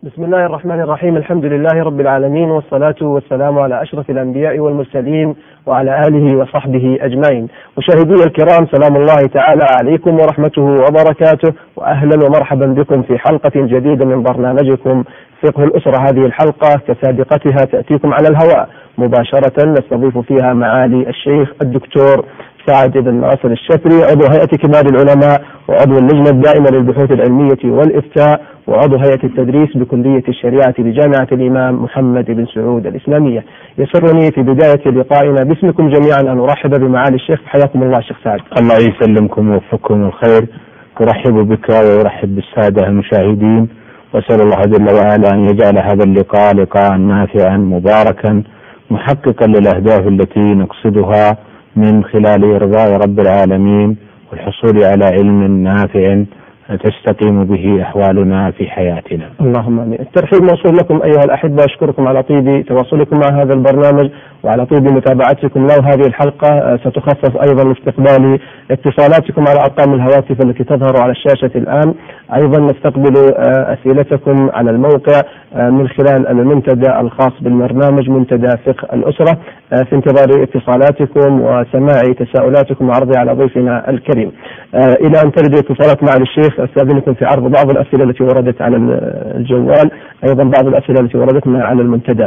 بسم الله الرحمن الرحيم. الحمد لله رب العالمين، والصلاة والسلام على أشرف الأنبياء والمرسلين وعلى آله وصحبه أجمعين. مشاهدي الكرام، سلام الله تعالى عليكم ورحمته وبركاته، وأهلا ومرحبا بكم في حلقة جديدة من برنامجكم فقه الأسرة. هذه الحلقة كسابقتها تأتيكم على الهواء مباشرة، نستضيف فيها معالي الشيخ الدكتور سعد بن ناصر الشفري، عضو هيئة كبار العلماء وعضو اللجنة الدائمة للبحوث العلمية والإفتاء وعضو هيئة التدريس بكلية الشريعة بجامعة الإمام محمد بن سعود الإسلامية. يسرني في بداية لقائنا باسمكم جميعا أن أرحب بمعالي الشيخ. حياكم الله شيخ سعد. الله يسلمكم ويوفقكم الخير. أرحب بك وأرحب بالسادة المشاهدين، وأسأل الله جل وعلا أن يجعل هذا اللقاء لقاء نافعا مباركا محققا للأهداف التي نقصدها من خلال إرضاء رب العالمين والحصول على علم نافع تستقيم به أحوالنا في حياتنا. اللهم آمين. الترحيب موصول لكم أيها الأحبة، أشكركم على طيب تواصلكم مع هذا البرنامج وعلى طيب متابعتكم له. هذه الحلقة ستخصص أيضا لاستقبال اتصالاتكم على أرقام الهواتف التي تظهر على الشاشة الآن. أيضا نستقبل أسئلتكم على الموقع من خلال المنتدى الخاص بالبرنامج، منتدى فقه الأسرة، في انتظار اتصالاتكم وسماع تساؤلاتكم وعرضها على ضيفنا الكريم. إلى أن ترد اتصالات مع الشيخ، أستأذنكم في عرض بعض الأسئلة التي وردت على الجوال، أيضا بعض الأسئلة التي وردت على المنتدى.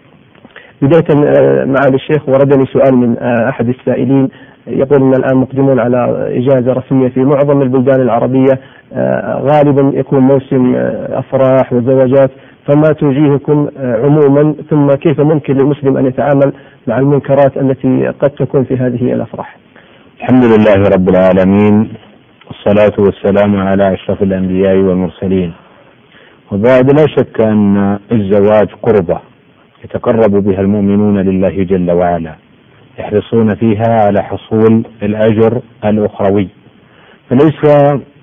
بداية معالي الشيخ، وردني سؤال من أحد السائلين يقول إن الآن مقدمون على إجازة رسمية في معظم البلدان العربية، غالبا يكون موسم أفراح وزواجات، فما توجيهكم عموما، ثم كيف ممكن للمسلم أن يتعامل مع المنكرات التي قد تكون في هذه الأفراح؟ الحمد لله رب العالمين، والصلاة والسلام على أشرف الأنبياء والمرسلين، وبعد لا شك أن الزواج قربة يتقرب بها المؤمنون لله جل وعلا، يحرصون فيها على حصول الأجر الأخروي، فليس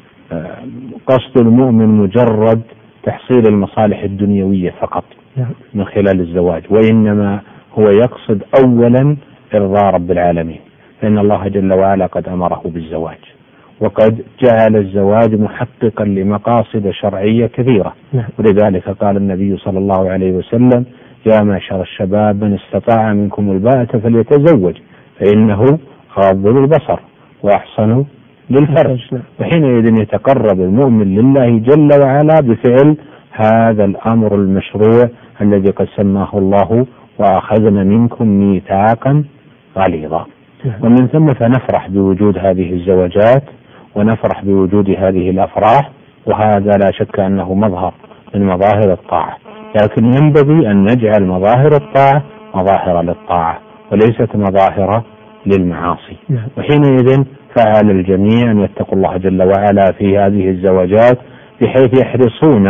قصد المؤمن مجرد تحصيل المصالح الدنيوية فقط من خلال الزواج، وإنما هو يقصد أولا إرضاء رب العالمين، فإن الله جل وعلا قد أمره بالزواج، وقد جعل الزواج محققا لمقاصد شرعية كثيرة. ولذلك قال النبي صلى الله عليه وسلم: يا معشر الشباب من استطاع منكم الباءة فليتزوج فإنه غض للبصر وأحسن للفرج. وحينئذ يتقرب المؤمن لله جل وعلا بفعل هذا الأمر المشروع الذي قد سماه الله: وأخذنا منكم ميثاقا غليظا. ومن ثم فنفرح بوجود هذه الزواجات ونفرح بوجود هذه الأفراح، وهذا لا شك أنه مظهر من مظاهر الطاعة، لكن ينبغي أن نجعل مظاهر الطاعة مظاهر للطاعة وليست مظاهر للمعاصي. وحينئذ فعلى الجميع أن يتقوا الله جل وعلا في هذه الزواجات، بحيث يحرصون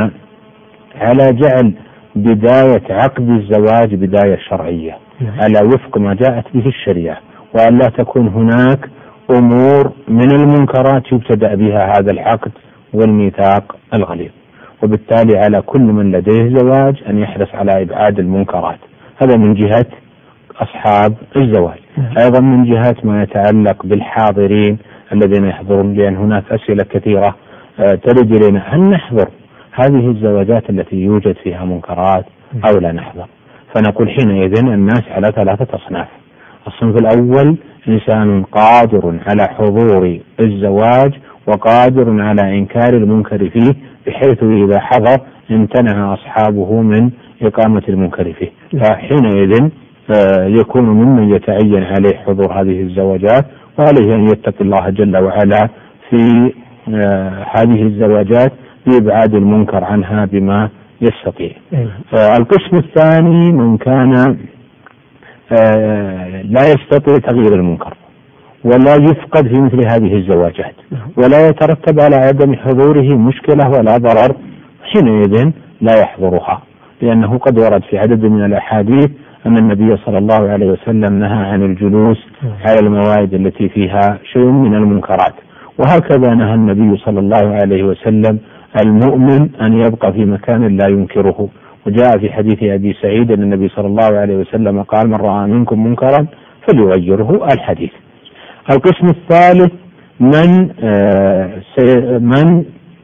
على جعل بداية عقد الزواج بداية شرعية على وفق ما جاءت به الشريعة، وأن لا تكون هناك أمور من المنكرات يبتدأ بها هذا العقد والميثاق الغليظ. وبالتالي على كل من لديه زواج أن يحرص على إبعاد المنكرات. هذا من جهة أصحاب الزواج. أيضا من جهة ما يتعلق بالحاضرين الذين يحضرون، لأن هناك أسئلة كثيرة ترد لنا: هل نحضر هذه الزواجات التي يوجد فيها منكرات أو لا نحضر؟ فنقول حينئذ الناس على ثلاثة أصناف. الصنف الأول إنسان قادر على حضور الزواج وقادر على إنكار المنكر فيه، بحيث إذا حضر امتنع أصحابه من إقامة المنكر فيه، فحينئذ يكون ممن يتعين عليه حضور هذه الزواجات، وعليه أن يتقي الله جل وعلا في هذه الزواجات بإبعاد المنكر عنها بما يستطيع. القسم الثاني من كان لا يستطيع تغيير المنكر ولا يفقد في مثل هذه الزواجات ولا يترتب على عدم حضوره مشكلة ولا ضرر، حينئذ لا يحضرها، لأنه قد ورد في عدد من الأحاديث أن النبي صلى الله عليه وسلم نهى عن الجلوس على الموائد التي فيها شيء من المنكرات، وهكذا نهى النبي صلى الله عليه وسلم المؤمن أن يبقى في مكان لا ينكره. وجاء في حديث أبي سعيد أن النبي صلى الله عليه وسلم قال: من رأى منكم منكرا فليغيره. الحديث. القسم الثالث من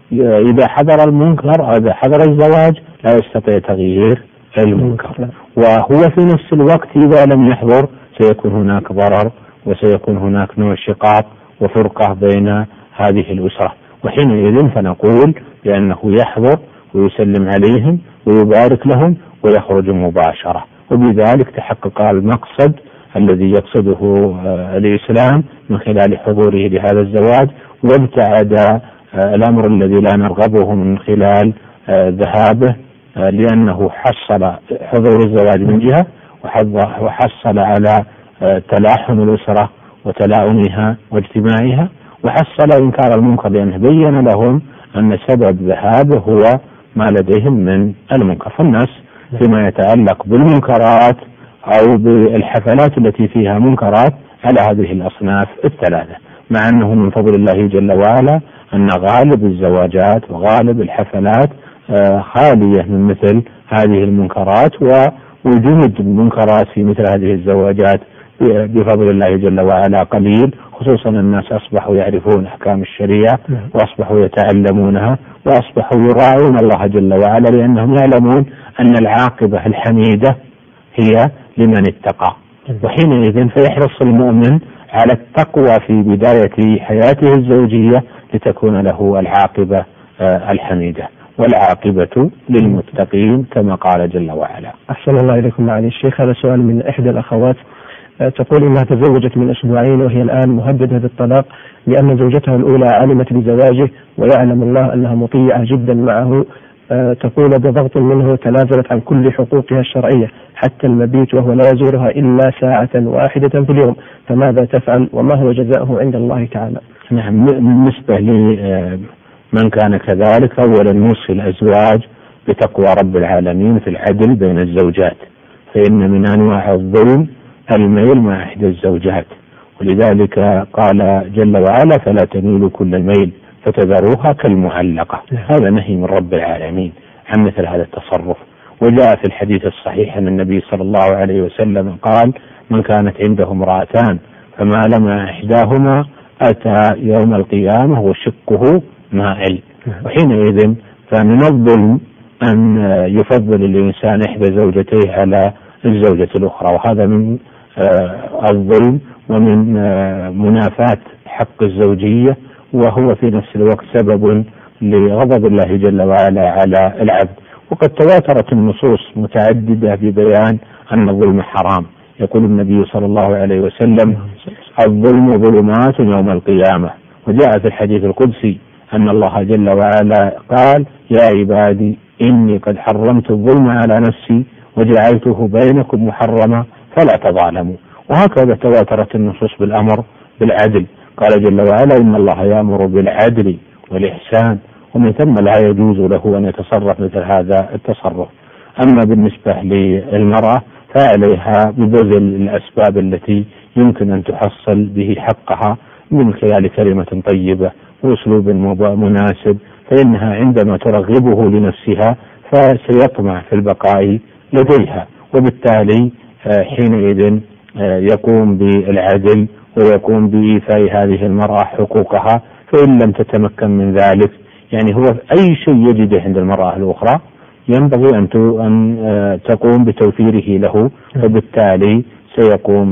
إذا حضر المنكر أو إذا حضر الزواج لا يستطيع تغيير المنكر. وهو في نفس الوقت إذا لم يحضر سيكون هناك ضرر وسيكون هناك نوع شقاق وفرقة بين هذه الأسرة، وحينئذ فنقول بأنه يحضر ويسلم عليهم ويبارك لهم ويخرج مباشرة، وبذلك تحقق المقصد الذي يقصده الإسلام من خلال حضوره لهذا الزواج، وابتعد الأمر الذي لا نرغبه من خلال ذهابه، لأنه حصل حضور الزواج من جهة وحصل على تلاحم الأسرة وتلاؤمها واجتماعها، وحصل إنكار المنكر لأنه بين لهم أن سبب ذهابه هو ما لديهم من المنكر. فالناس فيما يتعلق بالمنكرات أو بالحفلات التي فيها منكرات على هذه الأصناف الثلاثة، مع أنه من فضل الله جل وعلا أن غالب الزواجات وغالب الحفلات خالية من مثل هذه المنكرات، ووجود المنكرات في مثل هذه الزواجات بفضل الله جل وعلا قليل، خصوصا الناس أصبحوا يعرفون أحكام الشريعة وأصبحوا يتعلمونها وأصبحوا يراعون الله جل وعلا، لأنهم يعلمون أن العاقبة الحميدة هي لمن اتقى. وحينئذ فيحرص المؤمن على التقوى في بداية حياته الزوجية لتكون له العاقبة الحميدة، والعاقبة للمتقين كما قال جل وعلا. أحسن الله إليكم معالي الشيخ. هذا سؤال من إحدى الأخوات، تقول إنها تزوجت من أسبوعين وهي الآن مهددة بالطلاق لأن زوجتها الأولى علمت بزواجه ويعلم الله أنها مطيعة جدا معه. تقول بضغط منه تنازلت عن كل حقوقها الشرعية حتى المبيت، وهو لا يزورها إلا ساعة واحدة في اليوم، فماذا تفعل وما هو جزاؤه عند الله تعالى؟ نعم، بالنسبة لمن كان كذلك، أولا نوصي الأزواج بتقوى رب العالمين في العدل بين الزوجات، فإن من أنواع الظلم الميل مع إحدى الزوجات، ولذلك قال جل وعلا فلا تميلوا كل الميل فتذروها كالمعلقة. هذا نهي من رب العالمين عن مثل هذا التصرف. وجاء في الحديث الصحيح من النبي صلى الله عليه وسلم قال من كانت عنده امرأتان فمال مع إحداهما أتى يوم القيامة وشقه مائل. وحينئذ فمن الظلم أن يفضل الإنسان إحدى زوجتيه على الزوجة الأخرى، وهذا من الظلم ومن منافاة حق الزوجية، وهو في نفس الوقت سبب لغضب الله جل وعلا على العبد. وقد تواترت النصوص متعددة ببيان أن الظلم حرام. يقول النبي صلى الله عليه وسلم الظلم ظلمات يوم القيامة. وجاء في الحديث القدسي أن الله جل وعلا قال يا عبادي إني قد حرمت الظلم على نفسي وجعلته بينكم محرما فلا تظالموا. وهكذا تواترت النصوص بالأمر بالعدل. قال جل وعلا إن الله يأمر بالعدل والإحسان، ومن ثم لا يجوز له أن يتصرف مثل هذا التصرف. أما بالنسبة للمرأة فعليها ببذل الأسباب التي يمكن أن تحصل به حقها من خلال كلمة طيبة وأسلوب مناسب، فإنها عندما ترغبه لنفسها فسيطمع في البقاء لديها، وبالتالي حينئذ يقوم بالعدل ويقوم بإيفاء هذه المرأة حقوقها. فإن لم تتمكن من ذلك، يعني هو أي شيء يجده عند المرأة الأخرى ينبغي أن تقوم بتوفيره له، وبالتالي سيقوم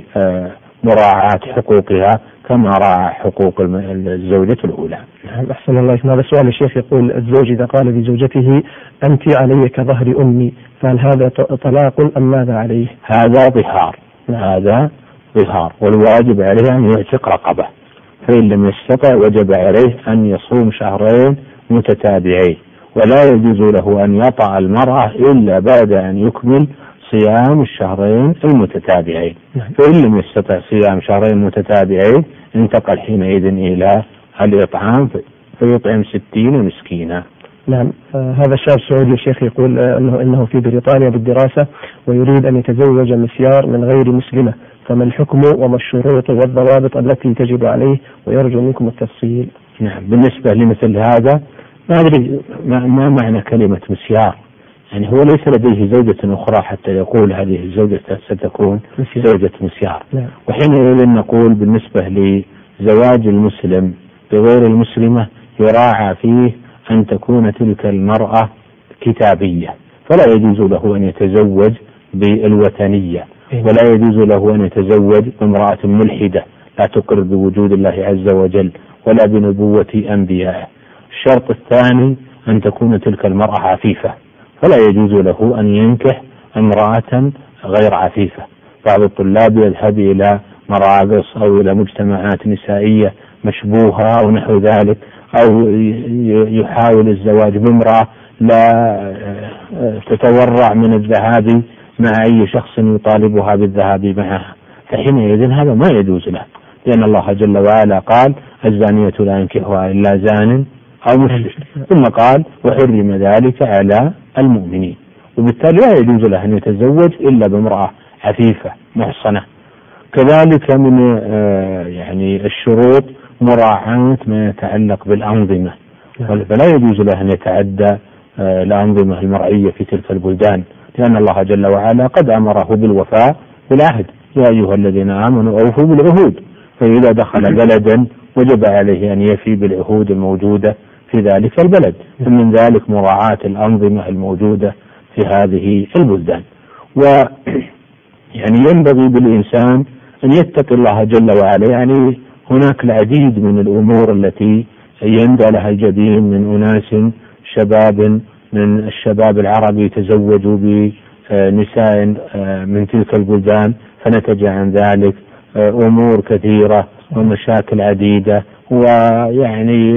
بمراعاة حقوقها كما راعى حقوق الزوجة الأولى. أحسن الله. هذا سؤال الشيخ، يقول الزوج إذا قال لزوجته أنت علي كظهر أمي، فهل هذا طلاق أم ماذا عليه؟ هذا ظهار. هذا ظهار، والواجب عليه أن يعتق رقبة، فإن لم يستطع وجب عليه أن يصوم شهرين متتابعين، ولا يجوز له أن يطأ المرأة إلا بعد أن يكمل صيام الشهرين المتتابعين. فإن لم يستطع صيام شهرين متتابعين انتقل حينئذ إلى الإطعام فيطعم 60 مسكينا. نعم. هذا الشاب السعودي الشيخ يقول إنه في بريطانيا بالدراسة ويريد أن يتزوج مسيار من غير مسلمة، فما الحكم وما الشروط والضوابط التي تجب عليه، ويرجو منكم التفصيل. نعم، بالنسبة لمثل هذا ما أدري ما معنى كلمة مسيار، يعني هو ليس لديه زوجة أخرى حتى يقول هذه الزوجة ستكون زوجة مسيار. نعم. وحينئذ نقول بالنسبة لزواج المسلم بغير المسلمة يراعى فيه أن تكون تلك المرأة كتابية، فلا يجوز له أن يتزوج بالوثنية، ولا يجوز له أن يتزوج بامرأة ملحدة لا تقر بوجود الله عز وجل ولا بنبوة أنبيائه. الشرط الثاني أن تكون تلك المرأة عفيفة، فلا يجوز له أن ينكح امرأة غير عفيفة. بعض الطلاب يذهب إلى مراقص أو إلى مجتمعات نسائية مشبوهة أو نحو ذلك، أو يحاول الزواج بامرأة لا تتورع من الذهاب مع أي شخص يطالبها بالذهاب معها، فحينئذ هذا ما يجوز له، لأن الله جل وعلا قال الزانية لا ينكحها إلا زان أو مشرك، ثم قال وحرم ذلك على المؤمنين، وبالتالي لا يجوز له أن يتزوج إلا بامرأة عفيفة محصنة. كذلك من يعني الشروط مراعاة ما يتعلق بالأنظمة، فلا يجوز له أن يتعدى الأنظمة المرعية في تلك البلدان، لأن الله جل وعلا قد أمره بالوفاء بالعهد، يا أيها الذين آمنوا أوفوا بالعهود، فإذا دخل بلدا وجب عليه أن يفي بالعهود الموجودة في ذلك البلد، ومن ذلك مراعاة الأنظمة الموجودة في هذه البلدان. ويعني ينبغي بالإنسان أن يتقي الله جل وعلا، يعني هناك العديد من الأمور التي يندى لها الجبين من أناس شباب من الشباب العرب يتزوجوا بنساء من تلك البلدان، فنتج عن ذلك أمور كثيرة ومشاكل عديدة، ويعني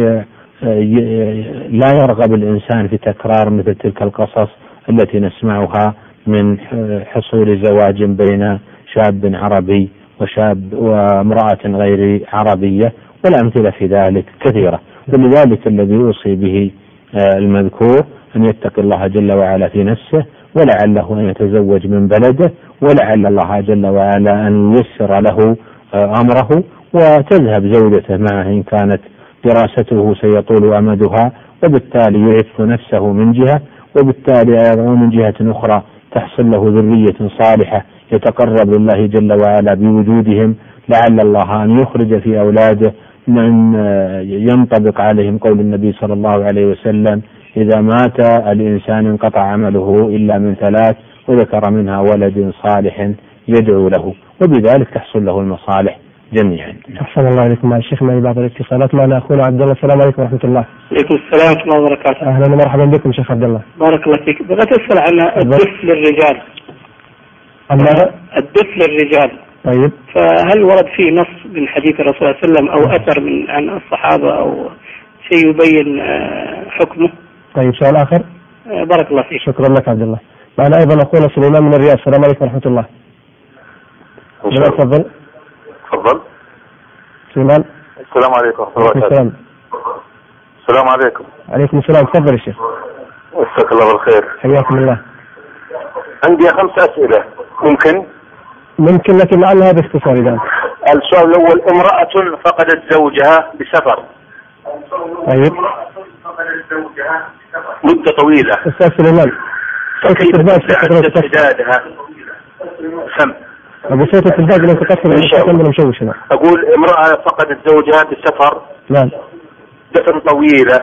لا يرغب الإنسان في تكرار مثل تلك القصص التي نسمعها من حصول زواج بين شاب عربي وامرأة غير عربية، والأمثلة في ذلك كثيرة. ولذلك الذي يوصي به المذكور أن يتقي الله جل وعلا في نفسه، ولعله أن يتزوج من بلده، ولعل الله جل وعلا أن ييسر له أمره، وتذهب زوجته معه إن كانت دراسته سيطول أمدها، وبالتالي يعف نفسه من جهة، وبالتالي أيضا من جهة أخرى تحصل له ذرية صالحة يتقرب لله جل وعلا بوجودهم، لعل الله أن يخرج في أولاده من ينطبق عليهم قول النبي صلى الله عليه وسلم إذا مات الإنسان انقطع عمله إلا من ثلاث، وذكر منها ولد صالح يدعو له، وبذلك تحصل له المصالح جميعا. أحسن الله عليكم. مع الشيخ معي بعض الاتصالات، معنا أخونا عبد الله. السلام عليكم ورحمة الله. وعليكم السلام ورحمة الله وبركاته. أهلا ومرحبا بكم شيخ عبد الله. بارك الله فيك. بغيت أسأل عن الدف للرجال. الدف للرجال. طيب. فهل ورد فيه نص من حديث الرسول صلى الله عليه وسلم أو أثر عن الصحابة أو شيء يبين حكمه؟ طيب سؤال آخر. بارك الله فيك. شكرا لك عبد الله. معنا أيضا أخونا سليمان من الرياض. السلام عليكم ورحمة الله. تفضل. تفضل. سليمان. السلام عليكم ورحمة الله وبركاته. السلام عليكم. عليكم السلام. تفضل يا شيخ. مساك الله بالخير. حياكم الله. عندي 5 أسئلة. ممكن لكن لعلها باختصار الآن. السؤال الأول: امرأة فقدت زوجها بسفر. طيب. مدة طويلة. أستاذ سليمان. كيف تبدأ حدادها؟ سم. أبو صوت التلفاز لو تقصر من مشوش هنا. أقول امرأة فقدت زوجها بسفر. نعم. مدة طويلة،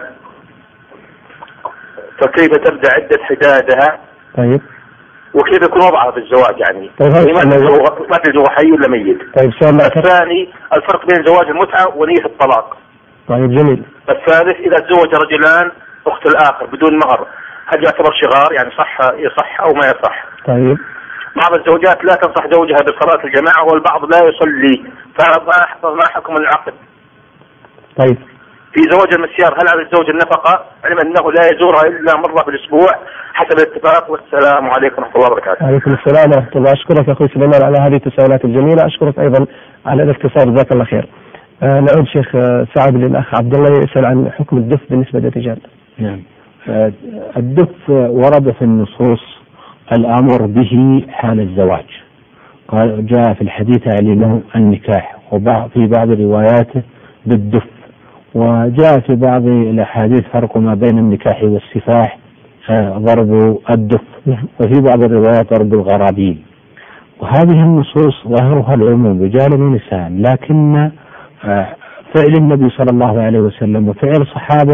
فكيف تبدأ عدة حدادها؟ طيب. وكيف يكون وضعها في الزواج يعني؟ طيب ما تدري هو حي ولا ميت؟ طيب سؤال الثاني: الفرق بين زواج المتعة ونية الطلاق. طيب جميل. الثالث: إذا تزوج رجلان أخت الآخر بدون مهر، هل يعتبر شغار يعني يصح أو ما يصح؟ طيب. بعض الزوجات لا تنصح زوجها بصلاة الجماعة والبعض لا يصلي، فما حكم العقد؟ طيب. في زواج المسيار هل على الزوج النفقة؟ علم أنه لا يزورها إلا مرة في الأسبوع حسب الاتفاق. والسلام عليكم ورحمة الله وبركاته. وعليكم السلام ورحمة الله. أشكرك أخوي سليمان على هذه التساؤلات الجميلة، أشكرك أيضا على الاختصار، جزاك الله خير. نعود شيخ سعد للأخ عبد الله يسأل عن حكم الدف بالنسبة للرجال. نعم. الدف ورد في النصوص الأمر به حال الزواج، قال جاء في الحديث علم النكاح، وفي بعض رواياته بالدف، وجاء في بعض الأحاديث فرق ما بين النكاح والسفاح ضرب الدف، وفي بعض الروايات ضرب الغرابيل. وهذه النصوص ظاهرها العموم رجال ونساء، لكن فعل النبي صلى الله عليه وسلم وفعل صحابته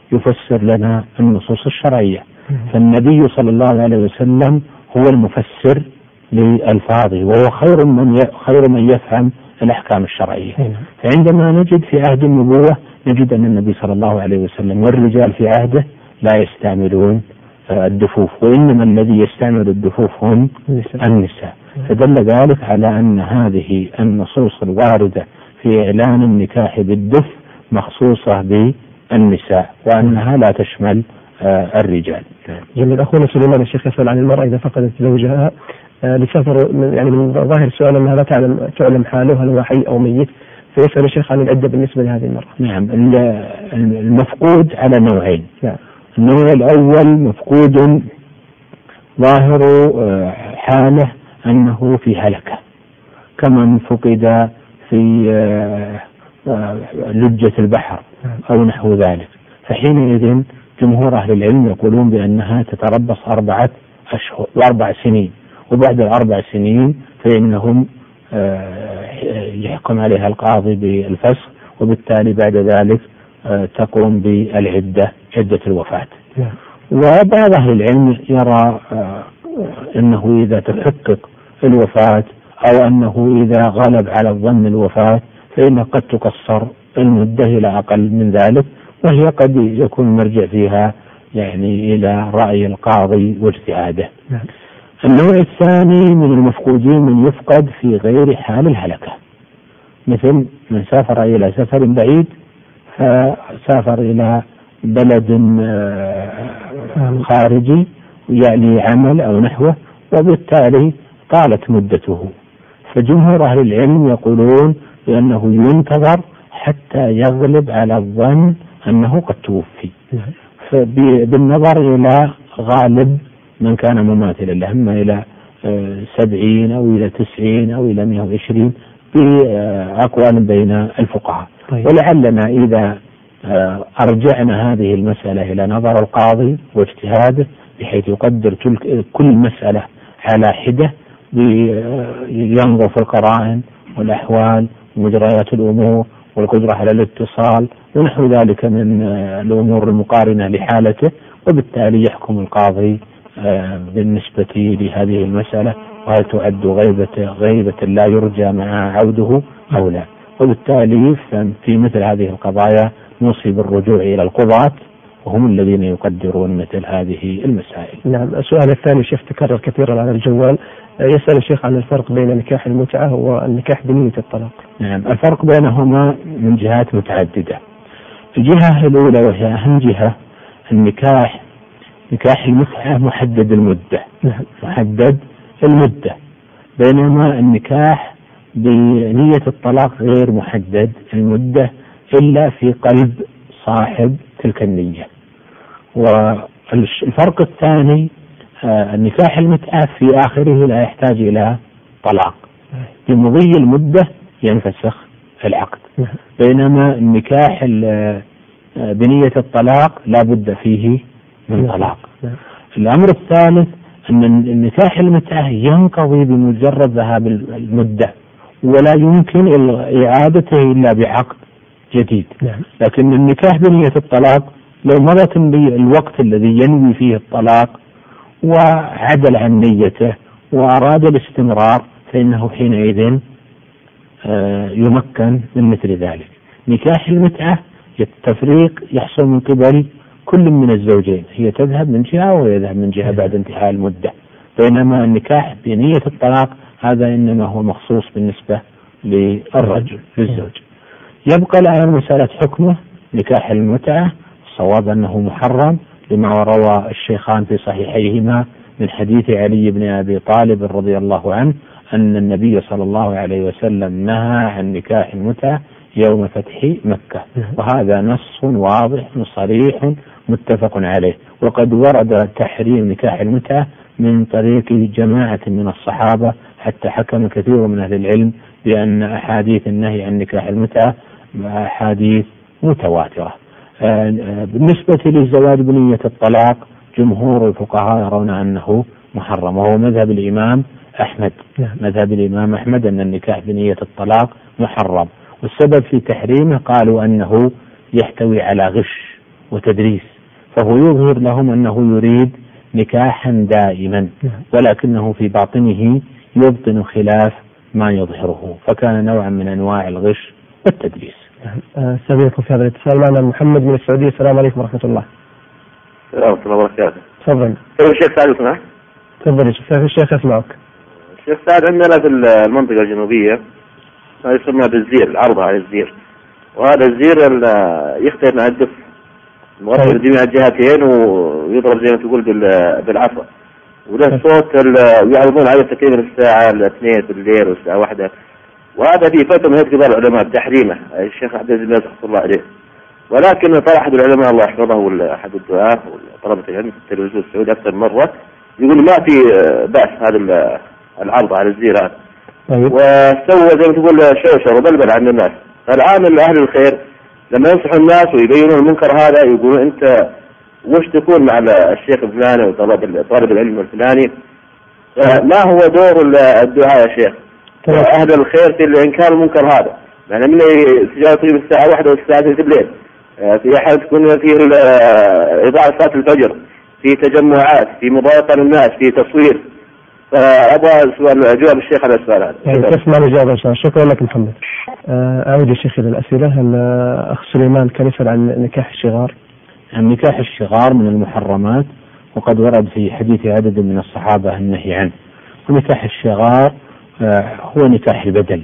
يفسر لنا النصوص الشرعية. فالنبي صلى الله عليه وسلم هو المفسر لألفاظه، وهو خير من يفهم الأحكام الشرعية. فعندما نجد في عهد النبوة نجد أن النبي صلى الله عليه وسلم والرجال في عهده لا يستعملون الدفوف، وإنما الذي يستعمل الدفوف هم النساء. فدل ذلك على أن هذه النصوص الواردة في إعلان النكاح بالدف مخصوصة بالنساء، وأنها لا تشمل الرجال. جميل. أخونا سليمان الشيخ يسأل عن المرأة إذا فقدت زوجها لسفر، يعني من ظاهر السؤال أنها لا تعلم حاله هل هو حي أو ميت، فيسأل الشيخ عن العدة بالنسبة لهذه المرأة. نعم، المفقود على نوعين. النوع الأول مفقود ظاهر حاله أنه في هلكة، كمن فقد في لجة البحر أو نحو ذلك، فحينئذ جمهور أهل العلم يقولون بأنها تتربص 4 أشهر و4 سنين، وبعد ال4 سنين فإنهم يحكم عليها القاضي بالفسخ، وبالتالي بعد ذلك تقوم بالعدة، عدة الوفاة. وبعض أهل العلم يرى أنه إذا تحقق الوفاة أو أنه إذا غلب على الظن الوفاة فإنه قد تقصر المدة إلى أقل من ذلك، وهي قد يكون مرجع فيها يعني إلى رأي القاضي واجتهاده. النوع الثاني من المفقودين من يفقد في غير حال الهلكة، مثل من سافر إلى سفر بعيد، فسافر إلى بلد خارجي يعني عمل أو نحوه، وبالتالي طالت مدته، فجمهور أهل العلم يقولون بأنه ينتظر حتى يغلب على الظن أنه قد توفي، بالنظر إلى غالب من كان مماثلا له، إما إلى 70 أو إلى 90 أو إلى 120 بأقوال بين الفقهاء. ولعلنا إذا أرجعنا هذه المسألة إلى نظر القاضي واجتهاده بحيث يقدر كل مسألة على حدة، ينظر في القرائن والأحوال ومجريات الأمور والقدرة على الاتصال ونحو ذلك من الأمور المقارنة لحالته، وبالتالي يحكم القاضي بالنسبة لهذه المسألة وهل تعد غيبة لا يرجى مع عوده أو لا. وبالتالي في مثل هذه القضايا نوصي بالرجوع إلى القضاة، وهم الذين يقدرون مثل هذه المسائل. نعم. السؤال الثاني شيخ تكرر كثيرا على الجوال، يسأل الشيخ عن الفرق بين نكاح المتعة والنكاح بنية الطلاق. نعم، الفرق بينهما من جهات متعددة. الجهة الأولى وهي أهم جهة نكاح المتعة محدد المدة. نعم. محدد المدة، بينما النكاح بنية الطلاق غير محدد المدة إلا في قلب صاحب تلك النية. والفرق الثاني النكاح المتعة في آخره لا يحتاج إلى طلاق، بمضي المدة ينفسخ العقد، بينما النكاح بنية الطلاق لا بد فيه من طلاق. الأمر الثالث أن النكاح المتعة ينقضي بمجرد ذهاب المدة، ولا يمكن إعادته إلا بعقد جديد. لكن النكاح بنية الطلاق لو مضت الوقت الذي ينوي فيه الطلاق وعدل عن نيته وأراد الاستمرار فإنه حينئذ يمكن من مثل ذلك. نكاح المتعة التفريق يحصل من قبل كل من الزوجين، هي تذهب من جهة ويذهب من جهة بعد انتهاء المدة، بينما النكاح بنية الطلاق هذا إنما هو مخصوص بالنسبة للرجل للزوج. يبقى الآن مسألة حكمه نكاح المتعة، الصواب أنه محرم لما روى الشيخان في صحيحيهما من حديث علي بن أبي طالب رضي الله عنه أن النبي صلى الله عليه وسلم نهى عن نكاح المتعة يوم فتح مكة، وهذا نص واضح صريح متفق عليه. وقد ورد تحريم نكاح المتعة من طريق جماعة من الصحابة، حتى حكم كثير من أهل العلم بأن أحاديث النهي عن نكاح المتعة أحاديث متواترة. بالنسبة للزواج بنية الطلاق جمهور الفقهاء يرون أنه محرم، وهو مذهب الإمام أحمد. مذهب الإمام أحمد أن النكاح بنية الطلاق محرم، والسبب في تحريمه قالوا أنه يحتوي على غش وتدريس، فهو يظهر لهم أنه يريد نكاحا دائما، ولكنه في باطنه يبطن خلاف ما يظهره، فكان نوعا من أنواع الغش والتدريس. سألكم في هذا الاتصال معنا محمد من السعودية. السلام عليكم ورحمة الله. ورحمة الله وبركاته. تفضل. الشيخ سعد اسمع. تفضل الشيخ أسمعك. الشيخ سعد عندنا في المنطقة الجنوبية ما يسمى بالزير، العرض على الزير، وهذا الزير يختلف مع الدف، مغطي جميع الجهتين ويضرب زي ما تقول بالعصا، وله صوت يعرضون عليه تقريبا الساعة 2 بالليل والساعة 1، وهذا في فترة من كبار العلماء بتحريمه الشيخ عبد العزيز رحمه الله عليه، ولكن طلع أحد العلماء الله يحفظه ولا أحد الدعاة وطلبة العلم في التلفزيون السعودي أكثر من مرة يقول ما في بأس هذا العرض على الزير هذا، وسوى زي ما تقول شوشر وبلبل عند الناس. فالآن أهل الخير لما ينصحوا الناس ويبينون المنكر هذا يقولون أنت وش تكون مع الشيخ الفلاني وطالب العلم الفلاني، ما هو دور الدعاء يا شيخ؟ أهل الخير في إنكار المنكر هذا، يعني من سجارة طيب الساعة 1 والساعة 2 بالليل، في أحد تكون فيه إضاعة صلاة الفجر، في تجمعات، في مضايقة للناس، في تصوير. فأبغى جواب الشيخ على السؤال هذا. يعني تسمع الإجابة إن شاء الله. شكرا لك محمد. أعود يا شيخ إلى الأسئلة. الأخ سليمان كان يسأل عن نكاح الشغار. نكاح الشغار من المحرمات، وقد ورد في حديث عدد من الصحابة النهي عنه. ونكاح الشغار هو نكاح البدل،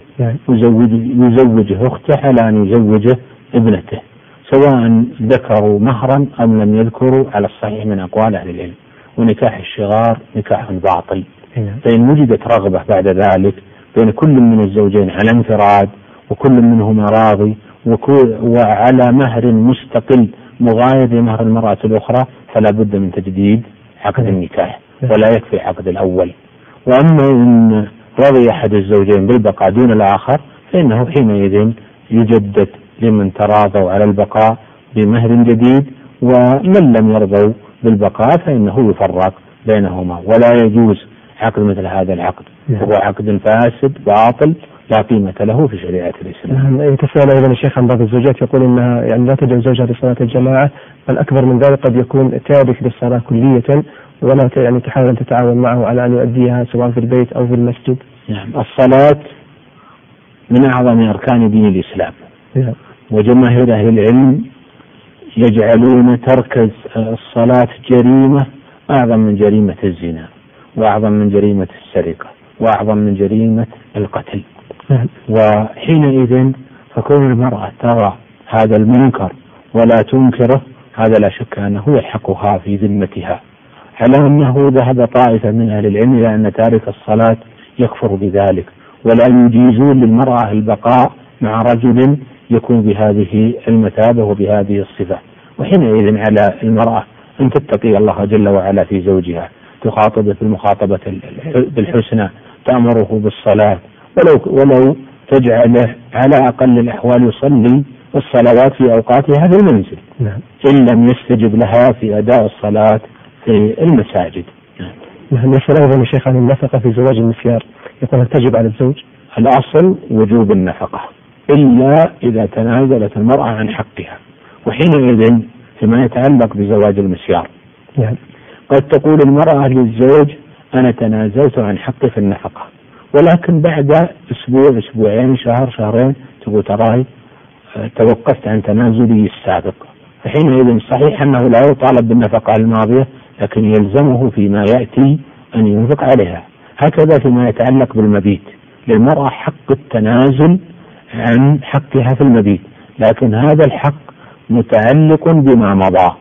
يزوجه أخته على أن يزوجه ابنته، سواء ذكروا مهرا أم لم يذكروا على الصحيح من أقوال أهل العلم. ونكاح الشغار نكاح باطل، فإن وجدت رغبة بعد ذلك بين كل من الزوجين على انفراد وكل منهما راضي وعلى مهر مستقل مغاير لمهر المرأة الأخرى، فلا بد من تجديد عقد النكاح ولا يكفي عقد الأول. وأما إن رضي أحد الزوجين بالبقاء دون الآخر فإنه حينئذ يجدد لمن تراضوا على البقاء بمهر جديد، ومن لم يرضوا بالبقاء فإنه يفرق بينهما، ولا يجوز عقد مثل هذا العقد، وهو عقد فاسد باطل لا قيمة له في شريعة الإسلام. يتساءل أيضا الشيخ عن بعض الزوجات يقول إنها يعني لا تدعو زوجها لصلاة الجماعة، بل أكبر من ذلك قد يكون تارك للصلاة كلية، ولا يعني تحاول أن تتعاون معه على أن يؤديها سواء في البيت أو في المسجد. نعم، الصلاة من أعظم أركان دين الإسلام، وجماهير أهل العلم يجعلون ترك الصلاة جريمة أعظم من جريمة الزنا، وأعظم من جريمة السرقة، وأعظم من جريمة القتل. وحينئذ فكون المرأة ترى هذا المنكر ولا تنكره هذا لا شك أنه يلحقها في ذمتها، على أنه ذهب طائفة من أهل العلم إلى أن تارك الصلاة يكفر بذلك، ولا يجيزون للمرأة البقاء مع رجل يكون بهذه المثابة وبهذه الصفة. وحينئذ على المرأة أن تتقي الله جل وعلا في زوجها، تخاطبه في المخاطبة بالحسنى، تأمره بالصلاة، ولو تجعله على أقل الأحوال يصلي الصلوات في أوقاتها في المنزل، إن لم يستجب لها في أداء الصلاة في المساجد. يسأل أيضا الشيخ عن النفقة في زواج المسيار، يقول هل تجب على الزوج؟ الأصل وجوب النفقة إلا إذا تنازلت المرأة عن حقها، وحينئذ فيما يتعلق بزواج المسيار قد تقول المرأة للزوج أنا تنازلت عن حقي في النفقة، ولكن بعد أسبوع أسبوعين شهر شهرين تقول تراي توقفت عن تنازلي السابق، فحينئذ صحيح أنه لا يطالب بالنفقة الماضية، لكن يلزمه فيما يأتي أن ينفق عليها. هكذا فيما يتعلق بالمبيت، للمرأة حق التنازل عن حقها في المبيت، لكن هذا الحق متعلق بما مضى،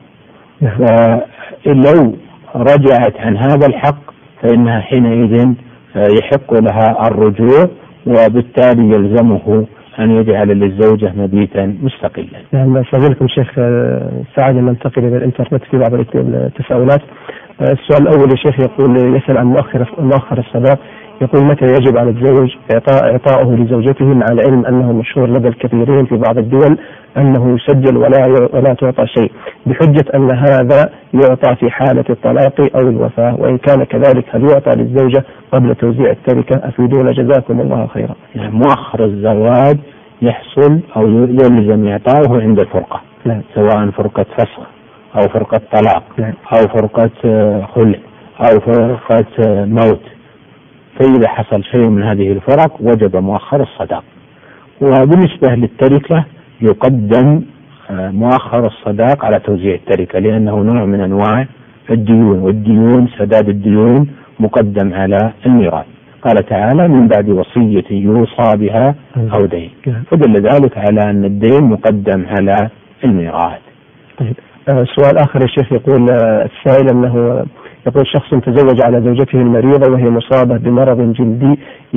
فلو رجعت عن هذا الحق فإنها حينئذ يحق لها الرجوع، وبالتالي يلزمه أن يجعل للزوجة مبيتا مستقلا. نعم، فضيلكم شيخ سعد ننتقل إلى الإنترنت في بعض التساؤلات. السؤال الأول الشيخ يقول يسأل عن مؤخر الصلاة، يقول متى يجب على الزوج إعطاؤه لزوجته مع العلم أنه مشهور لدى الكثيرين في بعض الدول أنه يسجل ولا تعطى شيء، بحجة أن هذا يعطى في حالة الطلاق أو الوفاة، وإن كان كذلك هل يعطى للزوجة قبل توزيع التركة؟ أفيدونا جزاكم الله خيرا. مؤخر الزواج يحصل أو يلزم إعطاؤه عند الفرقة، سواء فرقة فسخ أو فرقة طلاق أو فرقة خلع أو فرقة موت، فإذا حصل شيء من هذه الفرق وجب مؤخر الصداق. وبالنسبة للتركة يقدم مؤخر الصداق على توزيع التركة، لأنه نوع من أنواع الديون، والديون سداد الديون مقدم على الميراث. قال تعالى: من بعد وصية يوصى بها أو دين، فدل ذلك على أن الدين مقدم على الميراث. طيب، سؤال آخر يا شيخ، يقول السائل أنه يقول شخص تزوج على زوجته المريضة وهي مصابة بمرض جلدي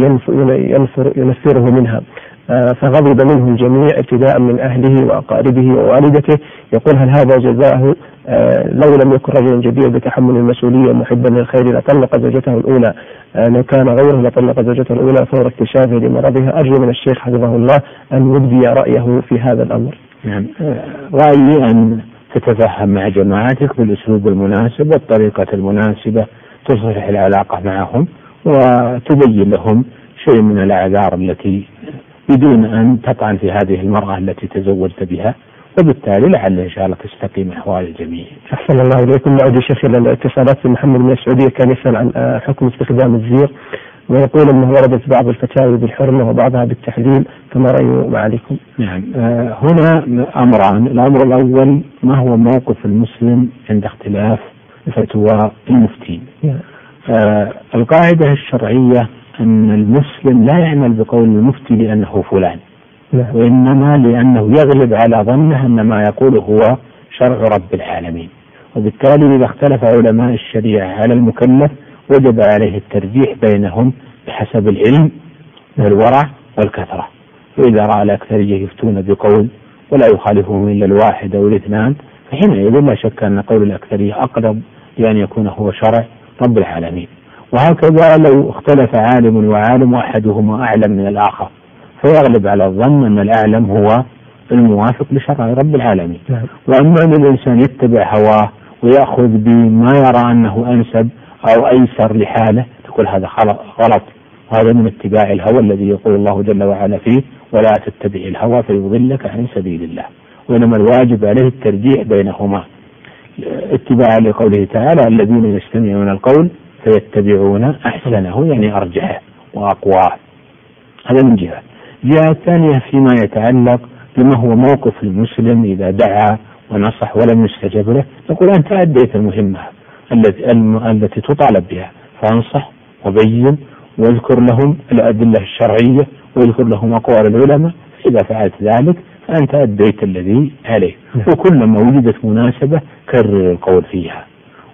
ينفره منها، فغضب منه الجميع ابتداء من أهله وأقاربه ووالدته. يقول: هل هذا جزاءه لو لم يكن رجلا جدير بتحمل المسؤولية محبا للخير لطلق زوجته الأولى، لو كان غيره لطلق زوجته الأولى فور اكتشافه لمرضها؟ أرجو من الشيخ حفظه الله أن يبدي رأيه في هذا الأمر. نعم، رأيي أن تتفهم مع جماعتك بالأسلوب المناسب والطريقة المناسبة، تصلح العلاقة معهم وتبين لهم شيء من الأعذار التي بدون أن تطعن في هذه المرأة التي تزوجت بها، وبالتالي لعل إن شاء الله تستقيم أحوال الجميع. أحسن الله إليكم. نعود شيخ إلى الاتصالات. محمد من السعودية كان يسأل عن حكم استخدام الزير، ويقول أنه وردت بعض الفتاوى بالحرمة وبعضها بالتحليل، فما رأي معاليكم؟ نعم، هنا أمران. الأمر الأول: ما هو موقف المسلم عند اختلاف فتوى المفتين؟ القاعدة الشرعية أن المسلم لا يعمل بقول المفتي لأنه فلان، وإنما لأنه يغلب على ظنه أن ما يقوله هو شرع رب العالمين. وبالتالي إذا اختلف علماء الشريعة على المكلف وجب عليه الترجيح بينهم بحسب العلم والورع والكثرة. فإذا رأى الأكثرية يفتون بقول ولا يخالفهم إلا الواحد أو الاثنان، فحينئذ لا شك أن قول الأكثرية أقرب لأن يكون هو شرع رب العالمين. وهكذا لو اختلف عالم وعالم وأحدهما أعلم من الآخر، فيغلب على الظن أن الأعلم هو الموافق لشرع رب العالمين. وأما أن الإنسان يتبع هواه ويأخذ بما يرى أنه أنسب أو أيسر لحاله، تقول هذا غلط، وهذا من اتباع الهوى الذي يقول الله جل وعلا فيه: ولا تتبع الهوى فيضلك عن سبيل الله. وإنما الواجب عليه الترجيح بينهما، اتباع لقوله تعالى: الذين يستمعون القول فيتبعون أحسنه، يعني أرجحه وأقواه. هذا من جهة. الجهة الثانية فيما يتعلق بما هو موقف المسلم إذا دعا ونصح ولم يستجب له، نقول: أنت أديت المهمة التي تطالب بها، فانصح وبين واذكر لهم الأدلة الشرعية واذكر لهم أقوال العلماء. إذا فعلت ذلك فأنت أديت الذي عليك، وكلما وجدت مناسبة كرر القول فيها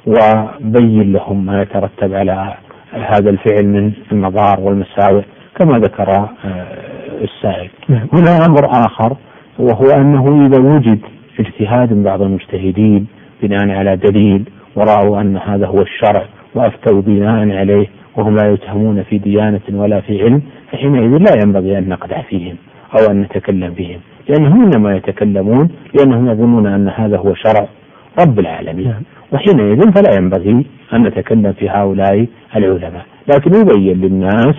وبين لهم ما يترتب على هذا الفعل من المضار والمساوئ كما ذكر السائل. هنا أمر آخر، وهو أنه إذا وجد اجتهاد من بعض المجتهدين بناء على دليل ورأوا أن هذا هو الشرع وأفتوا بناء عليه وهم لا يتهمون في ديانة ولا في علم، فحينئذ لا ينبغي أن نقدح فيهم أو أن نتكلم بهم، لأنهم إنما يتكلمون لأنهم يظنون أن هذا هو شرع رب العالمين، وحينئذ فلا ينبغي أن نتكلم في هؤلاء العلماء، لكن يبين للناس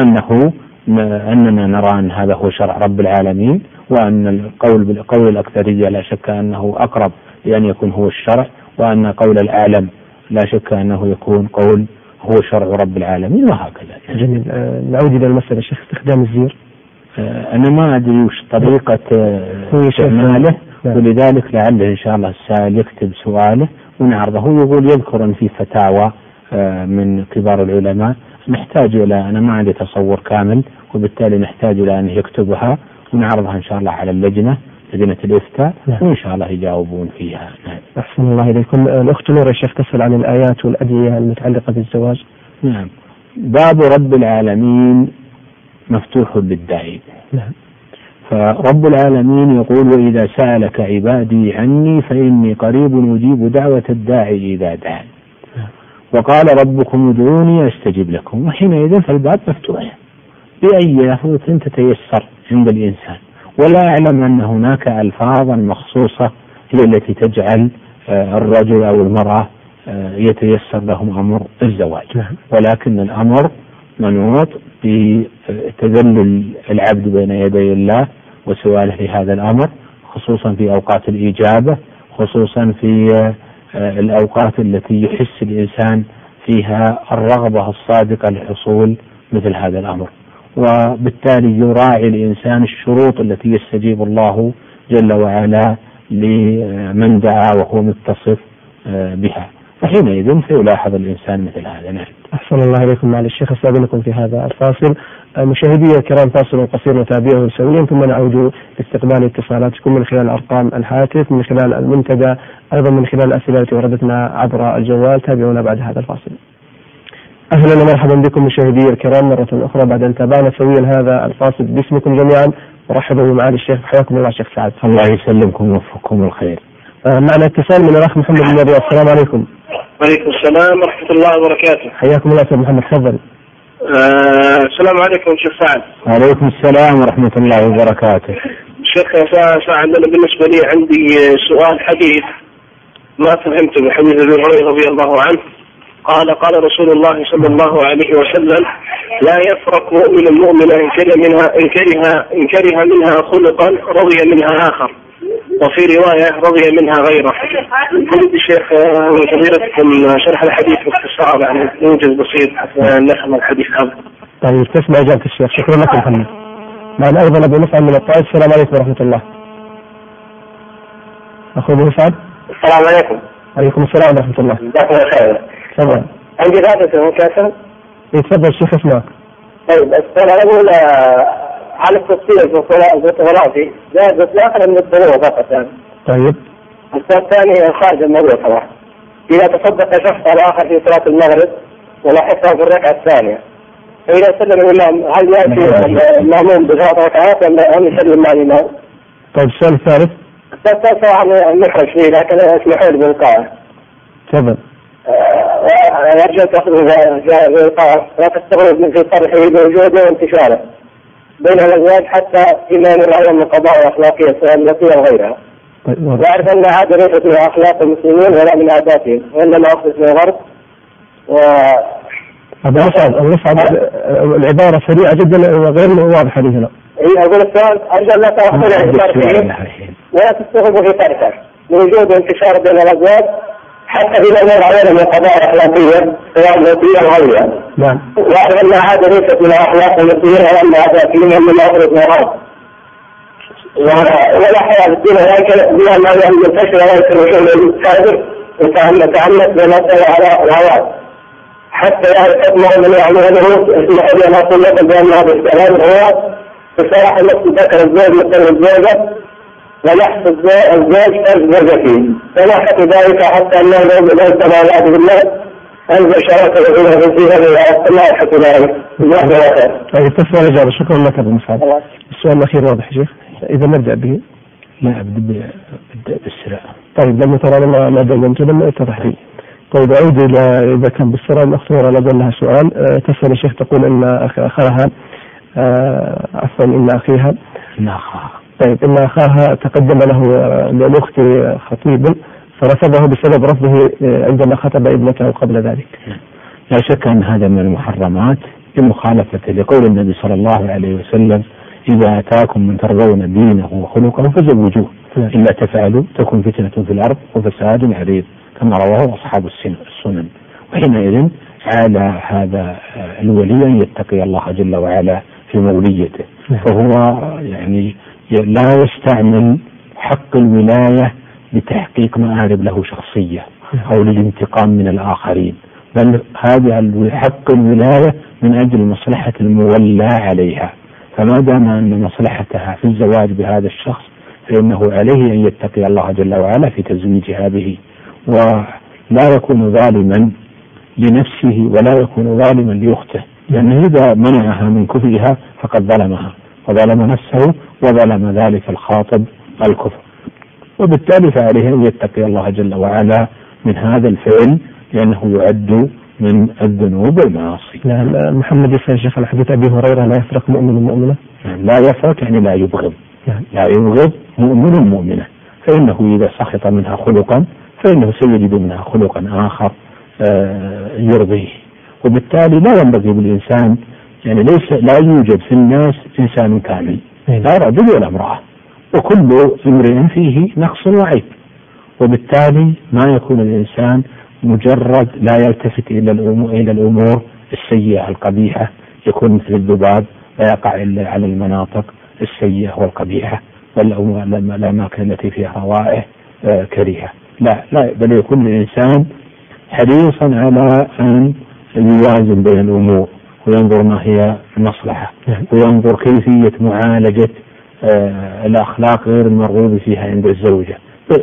أننا نرى أن هذا هو شرع رب العالمين، وأن القول قول الأكثرية لا شك أنه أقرب لأن يكون هو الشرع، وأن قول الأعلم لا شك أنه يكون قول هو شرع رب العالمين، وهكذا. جميل. نعود إلى المسألة شيخ، استخدام الزير. أنا ما أدري وش طريقة استعماله، ولذلك لعله إن شاء الله السائل يكتب سؤاله ونعرضه. يقول: يذكر أن في فتاوى من كبار العلماء، نحتاج إلى، أنا ما عندي تصور كامل، وبالتالي نحتاج إلى أن يكتبها ونعرضها إن شاء الله على لجنة الإفتاء، وإن شاء الله يجاوبون فيها. أحسن الله إليكم. الأخت نور يا شيخ تسأل عن الآيات والأدعية المتعلقة بالزواج. نعم. باب رب العالمين مفتوح للداعين. نعم. فرب العالمين يقول: وإذا سألك عبادي عني فإني قريب أجيب دعوة الداعي إذا دعان. وقال ربكم ادعوني أستجب لكم. وحينئذ فالباب مفتوح بأي لفظ تتيسر عند الإنسان، ولا أعلم أن هناك ألفاظا مخصوصة هي التي تجعل الرجل أو المرأة يتيسر لهم أمر الزواج، ولكن الأمر منوط بتذلل العبد بين يدي الله وسؤاله لهذا الأمر، خصوصا في أوقات الإجابة، خصوصا في الأوقات التي يحس الإنسان فيها الرغبة الصادقة لحصول مثل هذا الأمر. وبالتالي يراعي الإنسان الشروط التي يستجيب الله جل وعلا لمن دعا وهو متصف بها، فحينئذ سيلاحظ الإنسان مثل هذا. نعم. أحسن الله إليكم معالي الشيخ، أستأذنكم في هذا الفاصل. مشاهدي الكرام، فاصل قصير نتابعه سويا ثم نعود لاستقبال اتصالاتكم من خلال أرقام الهاتف، من خلال المنتدى، أيضا من خلال الأسئلة التي وردتنا عبر الجوال. تابعونا بعد هذا الفاصل. أهلا ومرحبا بكم مشاهدي الكرام مرة أخرى بعد أن تابعنا سويا هذا الفاصل. باسمكم جميعا مرحبا بمعالي الشيخ، حياكم الله الشيخ سعد. الله يسلمكم ويوفقكم الخير. معنا اتصال من الأخ محمد بن رياض. السلام عليكم. وعليكم السلام ورحمة الله وبركاته. حياكم الله أستاذ محمد، تفضل. السلام عليكم شيخ سعد. وعليكم السلام ورحمة الله وبركاته. شيخ سعد، أنا بالنسبة لي عندي سؤال حديث ما فهمته من حديث أبي هريرة رضي الله عنه. قال رسول الله صلى الله عليه وسلم: لا يفرق مؤمن مؤمنا إن كره منها خلقا رضي منها آخر، وفي رواية رضي منها غيره. قلت الشيخ فضيلتكم شرح الحديث باختصار، يعني موجز بسيط حتى نفهم الحديث هذا. طيب، تسمع إجابة الشيخ. شكرا لك محمد. معنا أيضا أبو مسعد من الطائف. السلام عليكم ورحمة الله. أخو أبو مسعد. السلام عليكم. عليكم السلام ورحمة الله. جزاكم الله خير. تفضل. عندي ثلاثة مكاسب. تفضل الشيخ، اسمعك. طيب، السؤال الأول عن التفصيل في صلاتي زاد إطلاقا من الضرورة فقط يعني. طيب. السؤال الثاني خارج الموضوع صراحة. إذا تصدق شخص على آخر في صلاة المغرب ولاحظها في الركعة الثانية، فإذا سلم الإمام هل يأتي المأموم بثلاث ركعات أم يسلم مع الإمام؟ طيب، السؤال الثالث. السؤال الثالث صراحة محرج فيه، لكن اسمحوا لي بالقاء. تفضل. أرجو تأخذ بالقاء، لا تستغرب من في طرحه بوجوده وانتشاره بين الأزواج حتى فيما يرى من القضاء الأخلاقية التي وغيرها. وأعرف أن هذا ليست من أخلاق المسلمين ولا من عاداتهم، وإنما أخذ من الغرب. أبو مسعد العبارة سريعة جدا وغير واضحة لي هنا. أقول السؤال أرجو لا تأخذ ولا تستغربوا في طرحه بوجود انتشار بين الأزواج حتى فيما يرى علينا من القضاء الأخلاقية سواء ذاتية أو غيرها. نعم. وأعرف أن هذا ليست من أخلاق المسلمين ولا من عاداتهم، وإنما أخذ من الغرب. ولا حياة الدين ولكن بها ما ينتشر ولكن وشغل الكافر وتعمد بمسألة على الهواء حتى يعرف من يعمله اسمح لي أن أقول لكم بأن هذا الكلام هو بصراحة التي ذكر الزوج مثل الزوجة ونحس الزوج كالزوجته، فنحس ذلك حتى أنه لو استمع العبد بالله أنزل شراكة في هذا الله يحس ذلك. طيب، تسمع الإجابة. شكرا لك أبو مسعد. السؤال الأخير واضح شيخ، إذا نبدأ به. لا، أبدأ بالسرعة. طيب، لما ترى ما دلمت لما اتضح لي. طيب، أعود إلى إذا كان بالسرعة. الأخت لا زال لها سؤال. تسأل الشيخ، تقول إن أخاها عفوا إن أخيها. طيب، إن أخاها تقدم له للأخت خطيب فرفضه بسبب رفضه عندما خطب ابنته قبل ذلك. لا شك أن هذا من المحرمات بمخالفة لقول النبي صلى الله عليه وسلم: إذا أتاكم من ترضون دينه وخلقه فزوجوه، إلا تفعلوا تكن فتنة في الأرض وفساد عريض، كما رواه أصحاب السنن. وحينئذ على هذا الولي أن يتقي الله جل وعلا في موليته، فهو يعني لا يستعمل حق الولاية لتحقيق مآرب له شخصية أو للانتقام من الآخرين، بل هذا حق الولاية من أجل مصلحة المولى عليها. فما دام أن مصلحتها في الزواج بهذا الشخص فإنه عليه أن يتقي الله جل وعلا في تزويجها به، ولا يكون ظالما لنفسه ولا يكون ظالما لأخته، لأنه إذا منعها من كفرها فقد ظلمها وظلم نفسه وظلم ذلك الخاطب الكفر، وبالتالي فعليه أن يتقي الله جل وعلا من هذا الفعل لأنه يعد من الذنوب والمعاصي. محمد يسأل شيخ على حديث أبي هريرة: لا يفرق مؤمن ومؤمنة. لا يفرق يعني لا يبغض. لا يبغض مؤمن مؤمنة، فإنه إذا سخط منها خلقا فإنه سيجد منها خلقا آخر يرضيه، وبالتالي لا ينبغي بالإنسان يعني لا يوجد في الناس إنسان كامل، لا رجل ولا امرأة، وكل امرئ فيه نقص وعيب، وبالتالي ما يكون الإنسان مجرد لا يلتفت إلى الأمور السيئة القبيحة، يكون مثل الذباب لا يقع إلا على المناطق السيئة والقبيحة والأماكن التي فيها روائح كريهة. لا بل يكون الإنسان حريصا على أن يوازن بين الأمور وينظر ما هي المصلحة، وينظر كيفية معالجة الأخلاق غير المرغوب فيها عند الزوجة،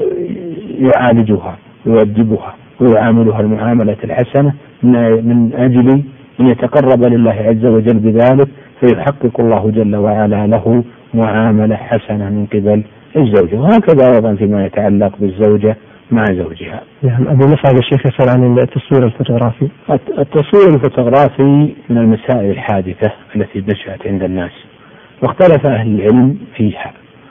يعالجها ويؤدبها ويعاملها المعاملة الحسنة من أجل أن يتقرب لله عز وجل بذلك، فيحقق الله جل وعلا له معاملة حسنة من قبل الزوجة. وهكذا أيضا فيما يتعلق بالزوجة مع زوجها. أبو مصعب الشيخ يسأل عن التصوير الفوتوغرافي. التصوير الفوتوغرافي من المسائل الحادثة التي نشأت عند الناس، واختلف أهل العلم فيها،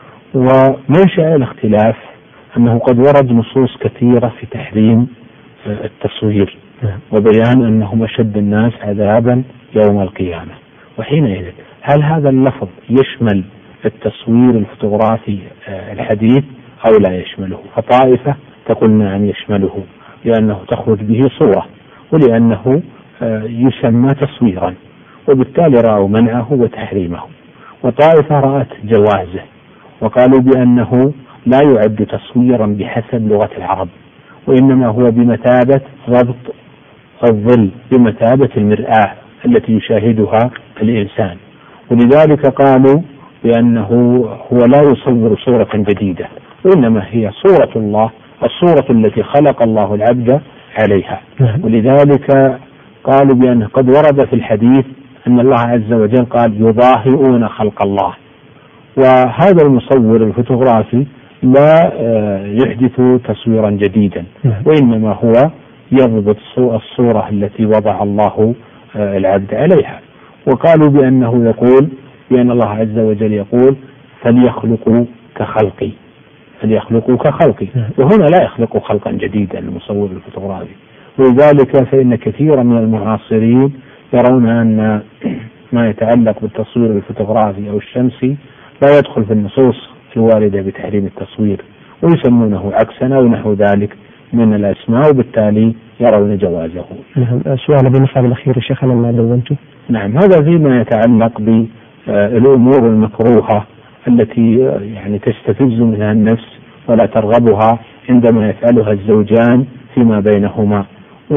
ومنشأ الاختلاف أنه قد ورد نصوص كثيرة في تحريم التصوير وبيان أنه أشد الناس عذابا يوم القيامة. وحينئذ هل هذا اللفظ يشمل التصوير الفوتوغرافي الحديث أو لا يشمله؟ فطائفة تقول نعم يشمله، لأنه تخرج به صورة ولأنه يسمى تصويرا، وبالتالي رأوا منعه وتحريمه. وطائفة رأت جوازه وقالوا بأنه لا يعد تصويرا بحسب لغة العرب، وإنما هو بمثابة ضبط الظل، بمثابة المرآة التي يشاهدها الإنسان. ولذلك قالوا بأنه هو لا يصور صورة جديدة، وإنما هي صورة الله، الصورة التي خلق الله العبد عليها. ولذلك قالوا بأنه قد ورد في الحديث أن الله عز وجل قال يضاهئون خلق الله، وهذا المصور الفوتوغرافي لا يحدث تصويرا جديدا، وإنما هو يضبط الصورة التي وضع الله العبد عليها. وقالوا بأنه يقول بأن الله عز وجل يقول فليخلقوا كخلقي، فليخلقوا كخلقي، وهنا لا يخلق خلقا جديدا المصور الفوتوغرافي. ولذلك فإن كثيرا من المعاصرين يرون أن ما يتعلق بالتصوير الفوتوغرافي أو الشمسي لا يدخل في النصوص الواردة بتحريم التصوير، ويسمونه عكسنا ونحو ذلك من الأسماء، وبالتالي يرون جوازه. سؤال بالنسبة الأخير شيخنا ما دونته. نعم، هذا فيما يتعلق بالأمور المكروهة التي يعني تستفز منها النفس ولا ترغبها عندما يفعلها الزوجان فيما بينهما،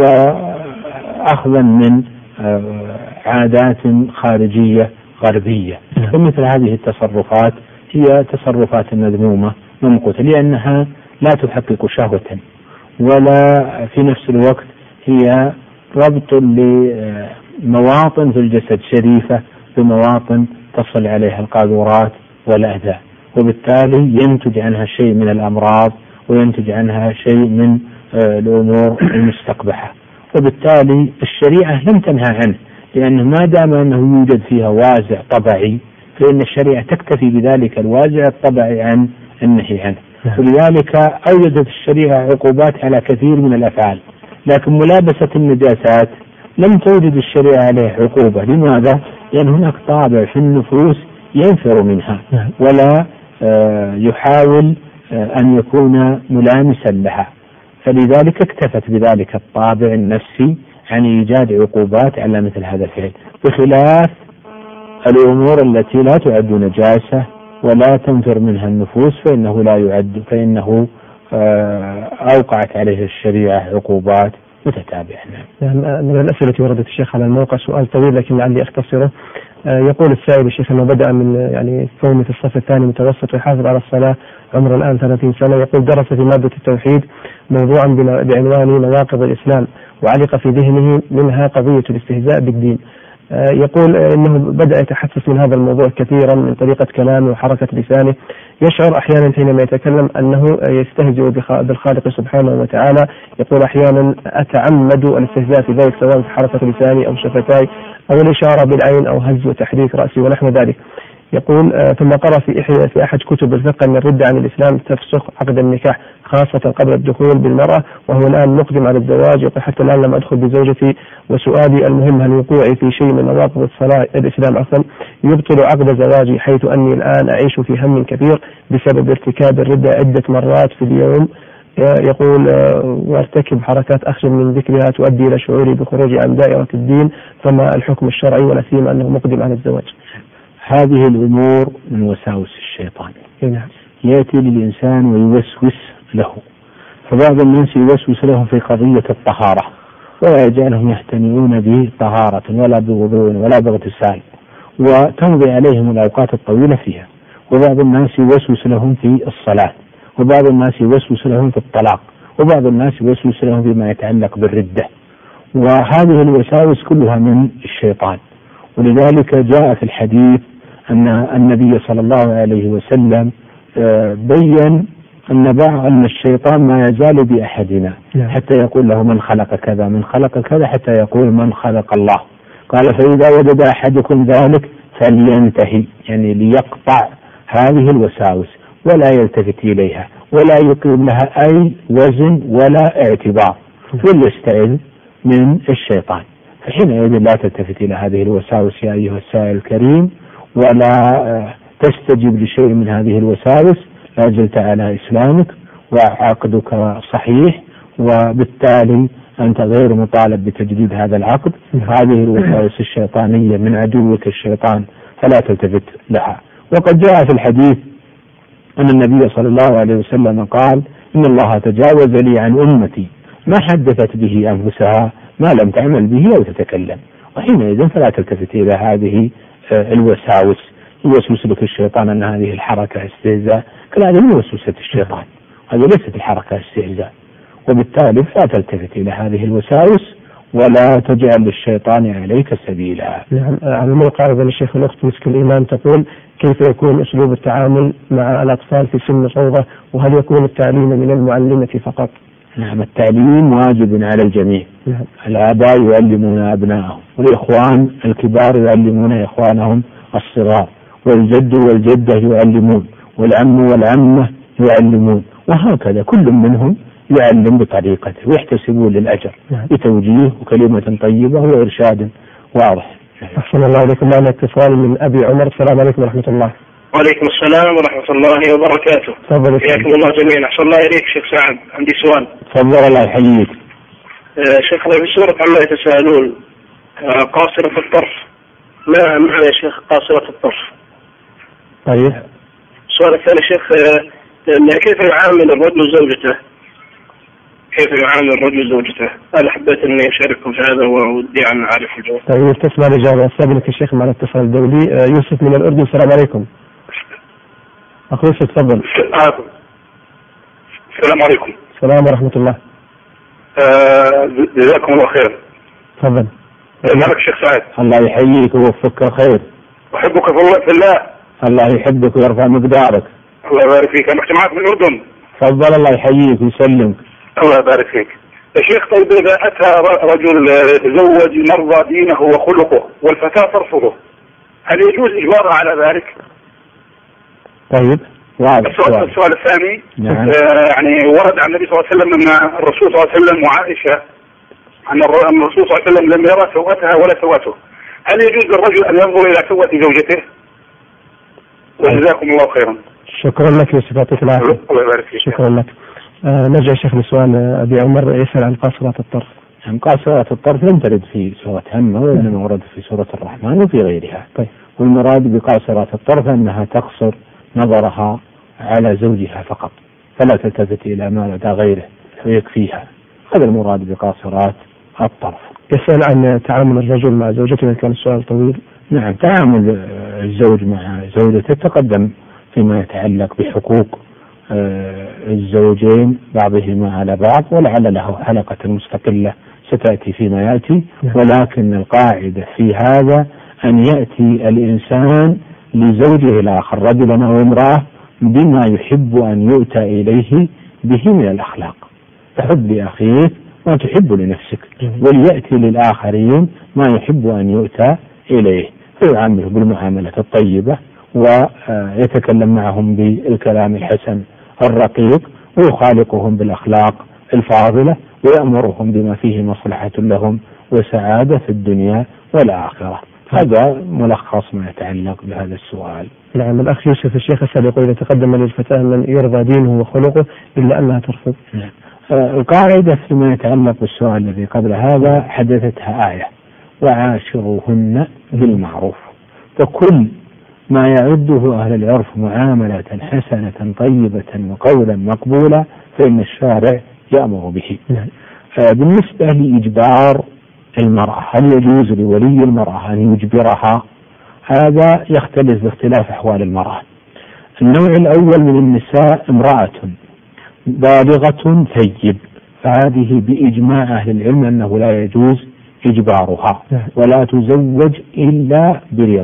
وأخذا من عادات خارجية غربية. ومثل هذه التصرفات هي تصرفات مذمومة ممقوتة، لأنها لا تحقق شهوة، ولا في نفس الوقت هي ربط لمواطن في الجسد شريفة بمواطن تصل عليها القاذورات والأذى، وبالتالي ينتج عنها شيء من الأمراض وينتج عنها شيء من الأمور المستقبحة. وبالتالي الشريعة لم تنهى عنه، لأنه ما دام أنه يوجد فيها وازع طبعي فإن الشريعة تكتفي بذلك الوازع الطبعي عن النهي عنه. ولذلك أوجدت الشريعة عقوبات على كثير من الأفعال، لكن ملابسة النجاسات لم توجد الشريعة عليه عقوبة. لماذا؟ لأن هناك طابع في النفوس ينفر منها ولا يحاول أن يكون ملامسا لها، فلذلك اكتفت بذلك الطابع النفسي عن إيجاد عقوبات على مثل هذا الفعل، بخلاف الأمور التي لا تعد نجاسة ولا تنفر منها النفوس فإنه لا يعد، فإنه أوقعت عليه الشريعة عقوبات متتابعة. من الأسئلة وردت الشيخ على الموقع سؤال طويل لكن لعلي أختصره. يقول السائل الشيخ أنه بدأ من ثوم في الصف الثاني متوسط ويحافظ على الصلاة، عمره الآن 30 سنة. يقول درس في مادة التوحيد موضوعا بعنوان نواقض الإسلام، وعلق في ذهنه منها قضية الاستهزاء بالدين. يقول إنه بدأ يتحسس من هذا الموضوع كثيرا من طريقة كلامه وحركة لسانه، يشعر أحيانا حينما يتكلم أنه يستهزئ بالخالق سبحانه وتعالى. يقول أحيانا أتعمد الاستهزاء في ذلك سواء في حركة لساني أو شفتاي أو الإشارة بالعين أو هز وتحريك رأسي ونحو ذلك. يقول ثم قرأ في أحد كتب الفقه أن الردة عن الإسلام تفسخ عقد النكاح خاصة قبل الدخول بالمرأة، وهو الآن مقدم على الزواج. يقول حتى الآن لم أدخل بزوجتي، وسؤالي المهم هل وقوعي في شيء من نواقض الصلاة الإسلام أصلا يبطل عقد زواجي، حيث أني الآن أعيش في هم كبير بسبب ارتكاب الردة عدة مرات في اليوم. يقول وارتكب حركات أخشى من ذكرها تؤدي إلى شعوري بخروجي عن دائرة الدين، فما الحكم الشرعي ولا سيما أنه مقدم على الزواج؟ هذه الأمور من وساوس الشيطان. يأتي للإنسان ويوسوس له، فبعض الناس يوسوس لهم في قضية الطهارة ولا يجعلهم يهتمون بطهارة ولا بوضوء ولا باغتسال، وتمضي عليهم الأوقات الطويلة فيها. وبعض الناس يوسوس لهم في الصلاة، وبعض الناس يوسوس لهم في الطلاق، وبعض الناس يوسوس لهم فيما يتعلق بالردة. وهذه الوساوس كلها من الشيطان. ولذلك جاء في الحديث أن النبي صلى الله عليه وسلم بين أن الشيطان ما يزال بأحدنا حتى يقول له من خلق كذا من خلق كذا، حتى يقول من خلق الله. قال فإذا وجد أحدكم ذلك فلينتهي، يعني ليقطع هذه الوساوس ولا يلتفت إليها ولا يقيم لها أي وزن ولا اعتبار، وليستعذ من الشيطان. فحينئذ لا تلتفت إلى هذه الوساوس يا أيها السائل الكريم، ولا تستجب لشيء من هذه الوساوس، لا زلت على إسلامك وعقدك صحيح، وبالتالي أنت غير مطالب بتجديد هذا العقد. هذه الوساوس الشيطانية من عدوك الشيطان فلا تلتفت لها. وقد جاء في الحديث أن النبي صلى الله عليه وسلم قال إن الله تجاوز لي عن أمتي ما حدثت به أنفسها ما لم تعمل به أو تتكلم. وحينئذ فلا تلتفت إلى هذه الوساوس. يوسوس لك الشيطان أن هذه الحركة استهزاء، كلا من وسوسة الشيطان، هذه ليست الحركة استهزاء. وبالتالي لا تلتفت إلى هذه الوساوس ولا تجعل للشيطان عليك سبيلا. نعم. على الموقع بين الشيخ الأخت مسك الإيمان تقول كيف يكون أسلوب التعامل مع الأطفال في سن الروضة، وهل يكون التعليم من المعلمة فقط؟ نعم، التعليم واجب على الجميع. نعم. الآباء يعلمون أبنائهم، والإخوان الكبار يعلمون إخوانهم الصغار، والجد والجدة يعلمون، والعم والعمة يعلمون، وهكذا كل منهم يعلم بطريقته ويحتسبون للأجر بتوجيه وكلمة طيبة وإرشاد واضح. أحسن الله إليكم. معنا اتصال من أبي عمر. السلام عليكم ورحمة الله. وعليكم السلام ورحمة الله وبركاته. تفضل. حياكم الله جميعا. أحسن الله إليك شيخ سعد. عندي سؤال. تفضل الله يحييك. شيخ في سورة عما يتساءلون قاصرة الطرف، ما معنى يا شيخ قاصرة الطرف؟ طيب. السؤال الثاني شيخ كيف يعامل الرجل زوجته؟ كيف يعامل الرجل زوجته؟ أنا حبيت أني أشارككم في هذا ودي أن أعرف الجواب. طيب تسمع الإجابة. أستقبلك الشيخ مع الاتصال الدولي. يوسف من الأردن. السلام عليكم. أخو يوسف تفضل. السلام عليكم. السلام ورحمة الله. جزاكم الله خير. تفضل. مالك شيخ سعد. الله يحييك ويوفقك الخير. أحبك في الله. الله يحبك ويرفع مقدارك. الله يبارك فيك. أنا اجتمعت من الأردن. تفضل الله يحييك ويسلمك. الله يبارك فيك يا شيخ. طيب إذا أتى رجل تزوج مرضى دينه وخلقه والفتاة ترفضه، هل يجوز إجبارها على ذلك؟ طيب السؤال الثاني يعني ورد عن النبي صلى الله عليه وسلم أن الرسول صلى الله عليه وسلم وعائشة أن الرسول صلى الله عليه وسلم لم يرى سوءتها ولا سوءته، هل يجوز للرجل أن ينظر إلى سوءة زوجته؟ وجزاكم الله خيرا. شكرا لك يوسف. يعطيك العافية. الله يبارك فيك. شكرا لك. نرجع شيخ لسؤال أبي عمر يسأل عن قاصرات الطرف. قاصرات الطرف لم ترد في سورة همة وإنما ورد في سورة الرحمن وفي غيرها. طيب. والمراد بقاصرات الطرف أنها تقصر نظرها على زوجها فقط فلا تلتفت إلى ما لدى غيره ويكفيها. هذا المراد بقاصرات الطرف. يسأل عن تعامل الرجل مع زوجته إذا كان السؤال طويل. نعم، تعامل الزوج مع زوجته تقدم فيما يتعلق بحقوق الزوجين بعضهما على بعض، ولعل له حلقة مستقلة ستأتي فيما يأتي. ولكن القاعدة في هذا أن يأتي الإنسان لزوجه الآخر رجلا أو امرأة بما يحب أن يؤتى إليه به من الأخلاق. تحب لأخيك ما تحب لنفسك، وليأتي للآخرين ما يحب أن يؤتى إليه، فيعامله بالمعاملة الطيبة ويتكلم معهم بالكلام الحسن الرقيق، ويخالقهم بالأخلاق الفاضلة، ويأمرهم بما فيه مصلحة لهم وسعادة في الدنيا والآخرة. هذا ملخص ما يتعلق بهذا السؤال. نعم. الأخ يوسف الشيخ أسأل يقول إذا تقدم للفتاة من يرضى دينه وخلقه إلا أنها ترفض. نعم. القاعدة فيما يتعلق بالسؤال الذي قبل هذا حدثتها آية: وعاشروهن بالمعروف. فكل ما يعده أهل العرف معاملة حسنة طيبة وقولا مقبولا فإن الشارع يأمر به. بالنسبة لإجبار المرأة، هل يجوز لولي المرأة أن يجبرها؟ هذا يختلف باختلاف أحوال المرأة. النوع الأول من النساء امرأة بالغة ثيب، فهذه بإجماع أهل العلم أنه لا يجوز إجبارها ولا تزوج إلا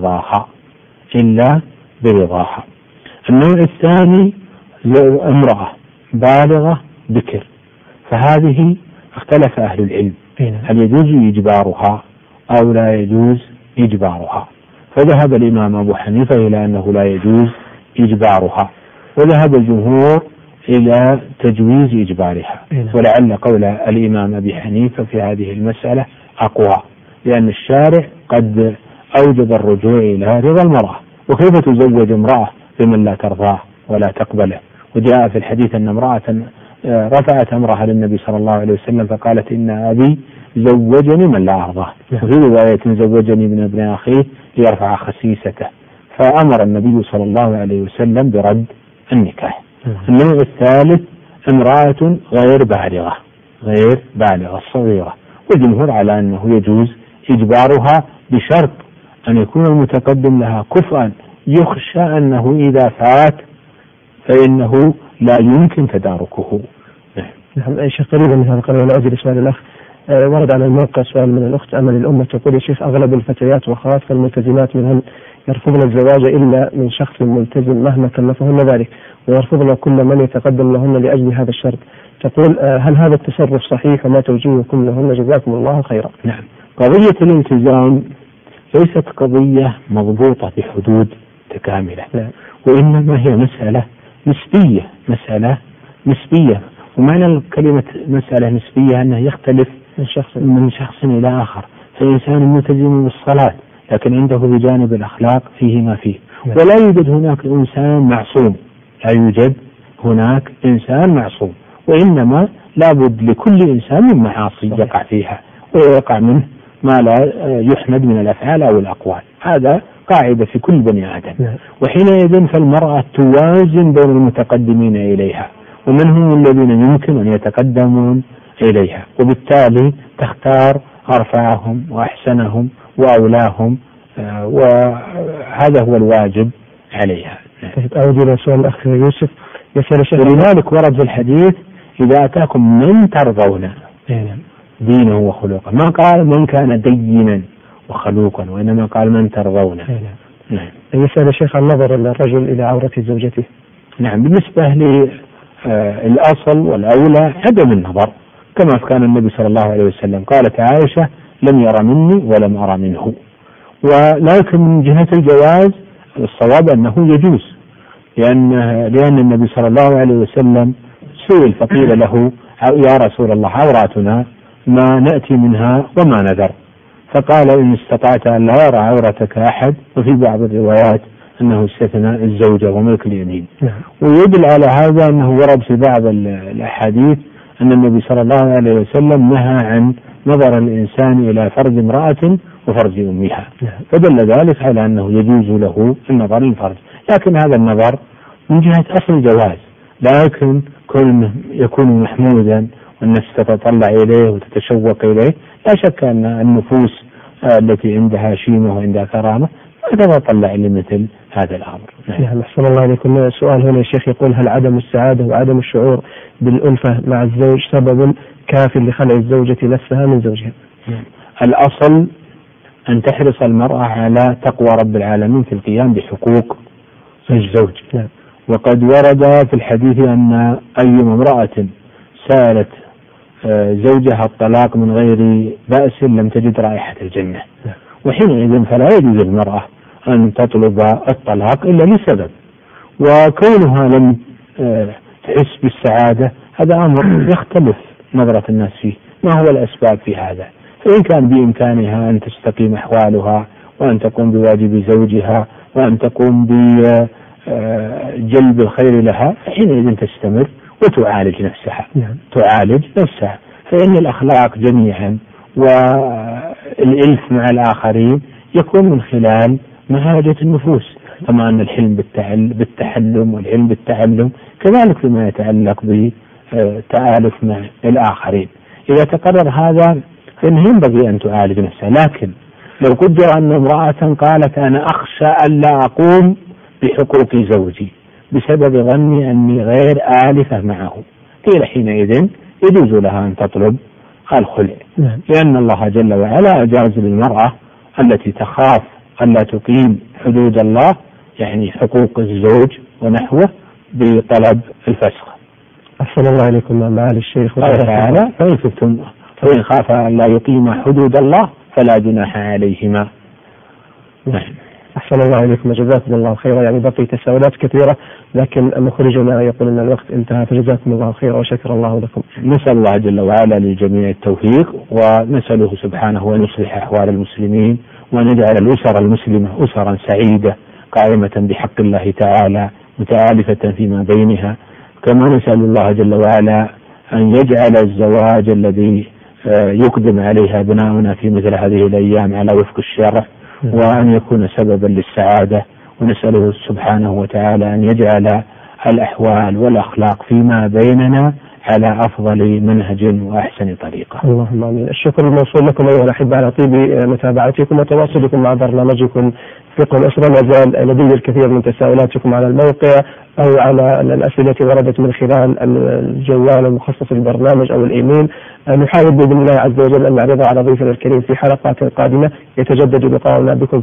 برضاها. النوع الثاني امرأة بالغة بكر، فهذه اختلف أهل العلم هل يجوز إجبارها أو لا يجوز إجبارها. فذهب الإمام أبو حنيفة إلى أنه لا يجوز إجبارها، وذهب الجمهور إلى تجويز إجبارها. ولعل قول الإمام أبي حنيفة في هذه المسألة أقوى، لأن الشارع قد أوجب الرجوع إلى رضا المرأة، وكيف تزوج امرأة بمن لا ترضاه ولا تقبله؟ وجاء في الحديث أن امرأة رفعت أمرها للنبي صلى الله عليه وسلم فقالت إن أبي زوجني من لا أرضاه، وفي رواية زوجني من ابن أخيه ليرفع خسيسته، فأمر النبي صلى الله عليه وسلم برد النكاح. النوع الثالث امرأة غير بالغة صغيرة، والجمهور على أنه يجوز إجبارها بشرط أن يكون المتقدم لها كفءا يخشى أنه إذا فات فإنه لا يمكن تداركه. نعم. شيخ قريبا من هذا القرار ولا أجل سؤال الأخ، ورد على الموقع سؤال من الأخت أمل الأمة تقول: يا شيخ أغلب الفتيات وخاصة الملتزمات منهن يرفضن الزواج إلا من شخص ملتزم مهما كلفهن ذلك، ويرفضن كل من يتقدم لهن لأجل هذا الشرط. تقول: هل هذا التصرف صحيح وما توجيهكم لهن جزاكم الله خيرا؟ نعم. قضية الالتزام ليست قضية مضبوطة بحدود متكاملة، وإنما هي مسألة نسبية. ومعنى كلمة مسألة نسبية أنه يختلف من شخص إلى آخر. فإنسان ملتزم بالصلاة لكن عنده بجانب الأخلاق فيه ما فيه، ولا يوجد هناك إنسان معصوم، وإنما لابد لكل إنسان من معاصي يقع فيها ويقع منه ما لا يحمد من الأفعال أو الأقوال. هذا قاعدة في كل بني آدم. وحينئذ فالمرأة توازن بين المتقدمين إليها ومن هم الذين يمكن أن يتقدمون إليها، وبالتالي تختار أرفعهم وأحسنهم وأولاهم، وهذا هو الواجب عليها. أعود إلى سؤال الأخ يوسف. ولذلك ورد في الحديث: إذا أتاكم من ترضون دينه وخلقه، ما قال من كان دينا وخلوقا، وإنما قال من ترضون. نعم. يسأل الشيخ عن نظر الرجل إلى عورة زوجته. نعم. بالنسبة للأصل والأولى عدم النظر، كما كان النبي صلى الله عليه وسلم قالت عائشة: لم ير مني ولم أرى منه. ولكن من جهة الجواز الصواب أنه يجوز، لأن النبي صلى الله عليه وسلم سئل فقيل له: يا رسول الله عوراتنا ما نأتي منها وما نذر، فقال: إن استطعت أن لا يرى عورتك أحد. وفي بعض الروايات أنه استثنى الزوجة وملك اليمين. ويدل على هذا أنه ورد في بعض الأحاديث أن النبي صلى الله عليه وسلم نهى عن نظر الإنسان إلى فرج امرأة وفرج أمها، فدل ذلك على أنه يجوز له النظر للفرج. لكن هذا النظر من جهة أصل الجواز، لكن كونه يكون محمودا والنفس تتطلع إليه وتتشوق إليه، لا شك أن النفوس التي عندها شيمة وعندها كرامة تتطلع لمثل هذا الأمر. نعم. أحسن الله عليكم. سؤال هنا يا شيخ يقول: هل عدم السعادة وعدم الشعور بالألفة مع الزوج سبب كاف لخلع الزوجة نفسها من زوجها؟ الأصل أن تحرص المرأة على تقوى رب العالمين في القيام بحقوق الزوج. وقد ورد في الحديث أن أي امرأة سألت زوجها الطلاق من غير بأس لم تجد رائحة الجنة. وحينئذ فلا يجوز للمرأة أن تطلب الطلاق إلا لسبب، وكونها لم تحس بالسعادة هذا أمر يختلف نظرة الناس فيه. ما هو الأسباب في هذا؟ فإن كان بإمكانها أن تستقيم أحوالها وأن تقوم بواجب زوجها وأن تقوم بجلب الخير لها حينئذ تستمر وتعالج نفسها. تعالج نفسها، فإن الأخلاق جميعا والإلف مع الآخرين يكون من خلال مهاجة النفوس، كما أن الحلم بالتحلم والعلم بالتعلم كذلك فيما يتعلق بتآلف مع الآخرين. إذا تقرر هذا فإنه ينبغي أن تعالج نفسها. لكن لو قدر أن امرأة قالت أنا أخشى أن لا أقوم بحقوق زوجي بسبب ظني أني غير آلفة معه، قيل حينئذ يجوز لها أن تطلب الخلع، لأن الله جل وعلا أجاز للمرأة التي تخاف أن لا تقيم حدود الله يعني حقوق الزوج ونحوه بطلب الفسخ. أحسن الله إليكم معالي الشيخ. قال تعالى فإن خاف أن لا يقيم حدود الله فلا جناح عليهما. أحسن الله إليكم وجزاكم الله خيرا. يعني بقي تساؤلات كثيرة لكن مخرجنا يقول أن الوقت انتهى، فجزاكم الله خيرا وشكر الله لكم. نسأل الله جل وعلا للجميع التوفيق، ونسأله سبحانه أن يصلح أحوال المسلمين وأن يجعل الأسر المسلمة أسرا سعيدة قائمة بحق الله تعالى متآلفة فيما بينها. كما نسأل الله جل وعلا أن يجعل الزواج الذي يقدم عليها أبناؤنا في مثل هذه الأيام على وفق الشرع وأن يكون سببا للسعادة، ونسأله سبحانه وتعالى أن يجعل الأحوال والأخلاق فيما بيننا على أفضل منهج وأحسن طريقة. اللهم آمين. الشكر الموصول لكم أيها الأحبة على طيب متابعتكم وتواصلكم مع برنامجكم فقه الأسرة. ما زال لدي الكثير من تساؤلاتكم على الموقع أو على الأسئلة وردت من خلال الجوال المخصص للبرنامج أو الإيميل. نحاول بإذن الله عز وجل أن نعرضها على ضيفنا الكريم في حلقات قادمة. يتجدد لقاؤنا بكم